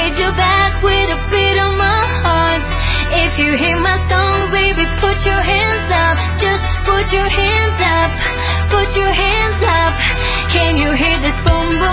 played you back with a beat on my heart. If you hear my song, baby, put your hands up. Just put your hands up. Put your hands up. Can you hear this boom boom?